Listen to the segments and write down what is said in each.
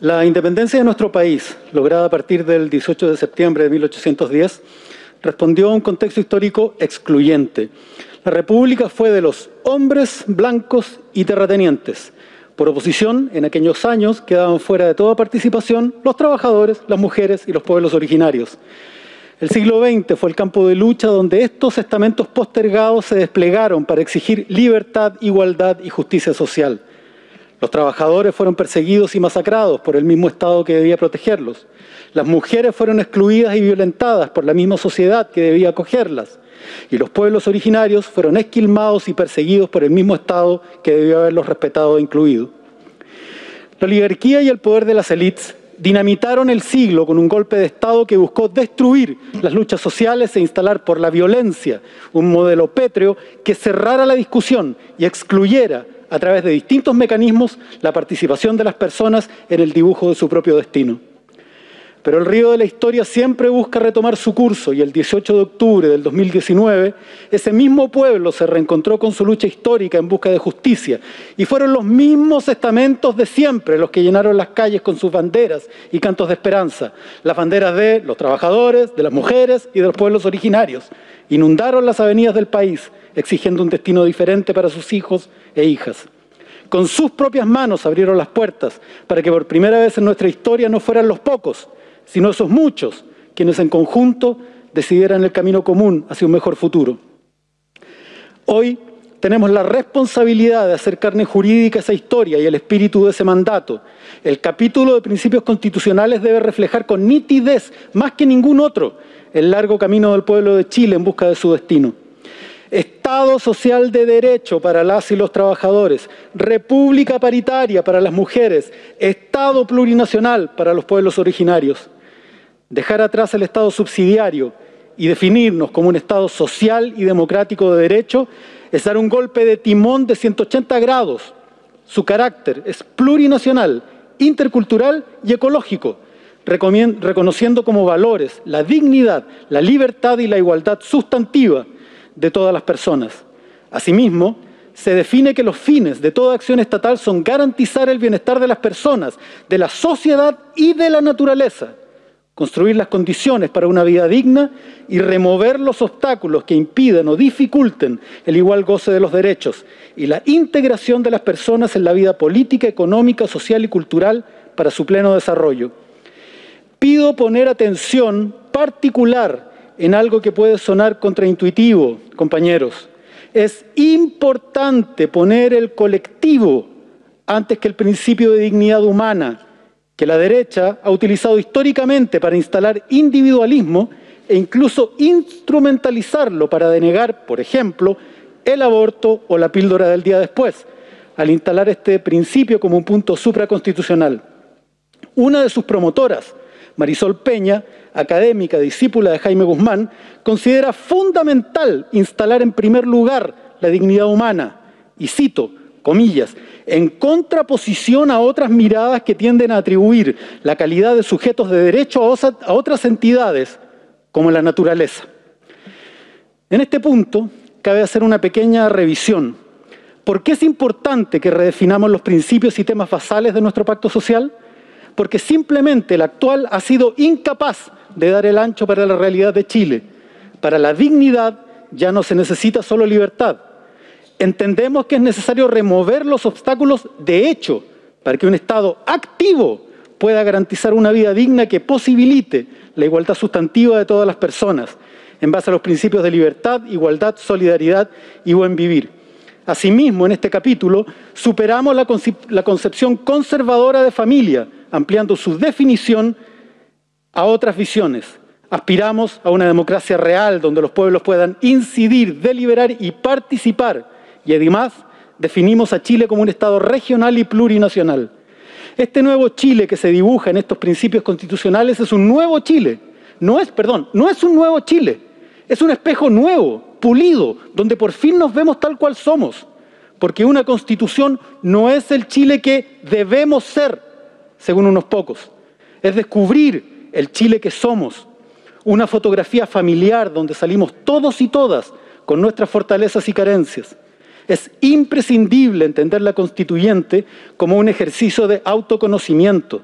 La independencia de nuestro país, lograda a partir del 18 de septiembre de 1810, respondió a un contexto histórico excluyente. La República fue de los hombres blancos y terratenientes. Por oposición, en aquellos años quedaban fuera de toda participación los trabajadores, las mujeres y los pueblos originarios. El siglo XX fue el campo de lucha donde estos estamentos postergados se desplegaron para exigir libertad, igualdad y justicia social. Los trabajadores fueron perseguidos y masacrados por el mismo Estado que debía protegerlos. Las mujeres fueron excluidas y violentadas por la misma sociedad que debía acogerlas. Y los pueblos originarios fueron esquilmados y perseguidos por el mismo Estado que debió haberlos respetado e incluido. La oligarquía y el poder de las élites dinamitaron el siglo con un golpe de Estado que buscó destruir las luchas sociales e instalar por la violencia un modelo pétreo que cerrara la discusión y excluyera a través de distintos mecanismos la participación de las personas en el dibujo de su propio destino. Pero el río de la historia siempre busca retomar su curso y el 18 de octubre del 2019 ese mismo pueblo se reencontró con su lucha histórica en busca de justicia y fueron los mismos estamentos de siempre los que llenaron las calles con sus banderas y cantos de esperanza, las banderas de los trabajadores, de las mujeres y de los pueblos originarios. Inundaron las avenidas del país exigiendo un destino diferente para sus hijos e hijas. Con sus propias manos abrieron las puertas para que por primera vez en nuestra historia no fueran los pocos, sino esos muchos, quienes en conjunto decidieran el camino común hacia un mejor futuro. Hoy tenemos la responsabilidad de hacer carne jurídica esa historia y el espíritu de ese mandato. El capítulo de principios constitucionales debe reflejar con nitidez, más que ningún otro, el largo camino del pueblo de Chile en busca de su destino. Estado social de derecho para las y los trabajadores, república paritaria para las mujeres, Estado plurinacional para los pueblos originarios. Dejar atrás el Estado subsidiario y definirnos como un Estado social y democrático de derecho es dar un golpe de timón de 180 grados. Su carácter es plurinacional, intercultural y ecológico, reconociendo como valores la dignidad, la libertad y la igualdad sustantiva de todas las personas. Asimismo, se define que los fines de toda acción estatal son garantizar el bienestar de las personas, de la sociedad y de la naturaleza, construir las condiciones para una vida digna y remover los obstáculos que impidan o dificulten el igual goce de los derechos y la integración de las personas en la vida política, económica, social y cultural para su pleno desarrollo. Pido poner atención particular en algo que puede sonar contraintuitivo, compañeros. Es importante poner el colectivo antes que el principio de dignidad humana, que la derecha ha utilizado históricamente para instalar individualismo e incluso instrumentalizarlo para denegar, por ejemplo, el aborto o la píldora del día después, al instalar este principio como un punto supraconstitucional. Una de sus promotoras, Marisol Peña, académica, discípula de Jaime Guzmán, considera fundamental instalar en primer lugar la dignidad humana, y cito, comillas, en contraposición a otras miradas que tienden a atribuir la calidad de sujetos de derecho a otras entidades, como la naturaleza. En este punto, cabe hacer una pequeña revisión. ¿Por qué es importante que redefinamos los principios y temas basales de nuestro pacto social? Porque simplemente el actual ha sido incapaz de dar el ancho para la realidad de Chile. Para la dignidad ya no se necesita solo libertad. Entendemos que es necesario remover los obstáculos de hecho para que un Estado activo pueda garantizar una vida digna que posibilite la igualdad sustantiva de todas las personas, en base a los principios de libertad, igualdad, solidaridad y buen vivir. Asimismo, en este capítulo, superamos la concepción conservadora de familia, ampliando su definición a otras visiones. Aspiramos a una democracia real donde los pueblos puedan incidir, deliberar y participar. Y además, definimos a Chile como un Estado regional y plurinacional. Este nuevo Chile que se dibuja en estos principios constitucionales es un nuevo Chile. No es un nuevo Chile. Es un espejo nuevo, pulido, donde por fin nos vemos tal cual somos. Porque una constitución no es el Chile que debemos ser, según unos pocos. Es descubrir el Chile que somos. Una fotografía familiar donde salimos todos y todas con nuestras fortalezas y carencias. Es imprescindible entender la constituyente como un ejercicio de autoconocimiento.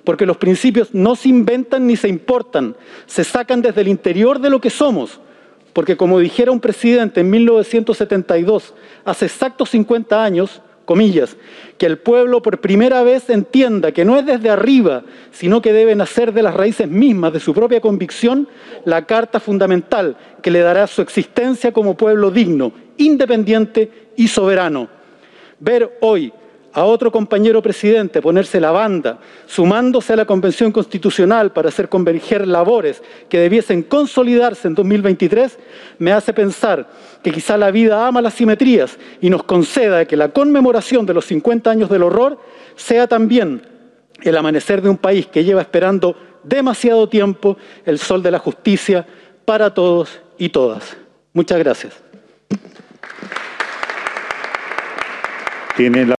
porque los principios no se inventan ni se importan, se sacan desde el interior de lo que somos, porque como dijera un presidente en 1972, hace exactos 50 años, comillas, que el pueblo por primera vez entienda que no es desde arriba, sino que debe nacer de las raíces mismas de su propia convicción, la carta fundamental que le dará su existencia como pueblo digno, independiente y soberano. Ver hoy a otro compañero presidente ponerse la banda, sumándose a la Convención Constitucional para hacer converger labores que debiesen consolidarse en 2023, me hace pensar que quizá la vida ama las simetrías y nos conceda que la conmemoración de los 50 años del horror sea también el amanecer de un país que lleva esperando demasiado tiempo el sol de la justicia para todos y todas. Muchas gracias.